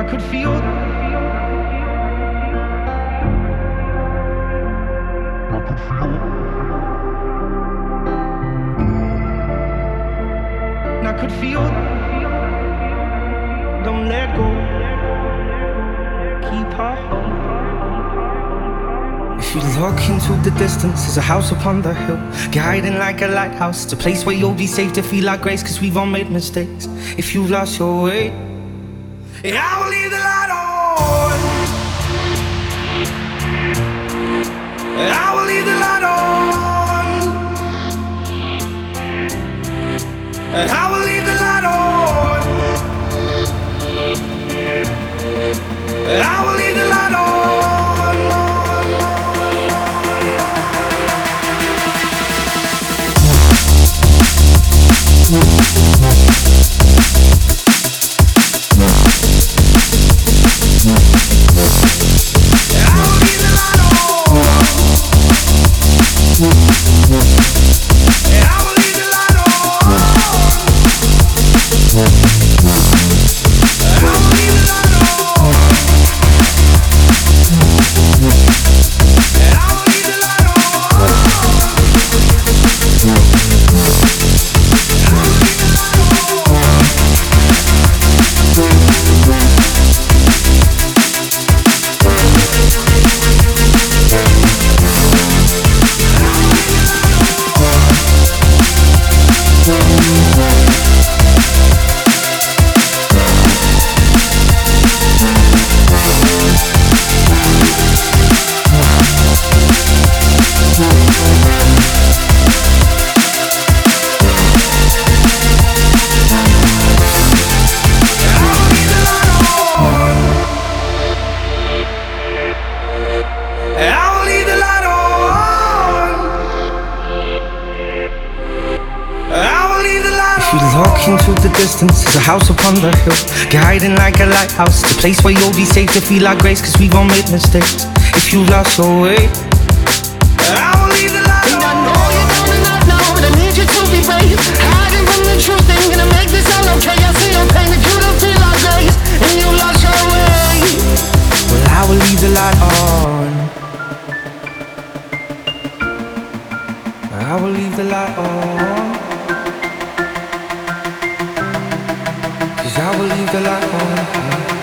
I could feel. I could feel. Don't let go. Keep our hope. If you look into the distance, there's a house upon the hill, guiding like a lighthouse. It's a place where you'll be safe to feel like grace, 'cause we've all made mistakes. If you've lost your way, yeah, I will leave the light on. I will leave the light on. I will leave the light on. I will leave the light on. Into the distance, there's a house upon the hill, guiding like a lighthouse. It's a place where you'll be safe to feel like grace, 'cause we've all made mistakes. If you lost your way, I will leave the light on. And I know you're down and out now, but I need you to be brave. Hiding from the truth ain't gonna make this all okay. I see your pain, that you don't feel like grace, and you lost your way. Well, I will leave the light on. I will leave the light on. I will leave the light on.